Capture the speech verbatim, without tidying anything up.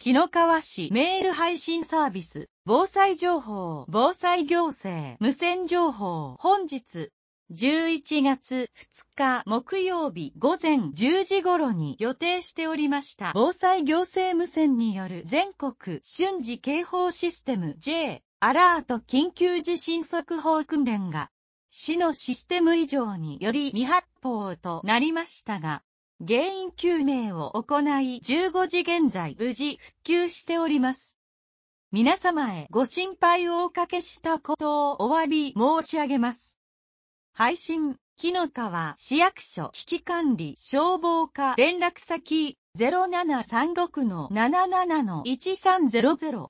紀の川市メール配信サービス、防災情報、防災行政、無線情報、本日、じゅういちがつふつか木曜日午前じゅうじ頃に予定しておりました防災行政無線による全国瞬時警報システム J アラート緊急地震速報訓練が市のシステム異常により未発報となりましたが、原因究明を行いじゅうごじ現在無事復旧しております。皆様へご心配をおかけしたことをお詫び申し上げます。配信、紀の川市役所危機管理消防課連絡先 ゼロななさんろくのなななのいちさんゼロゼロ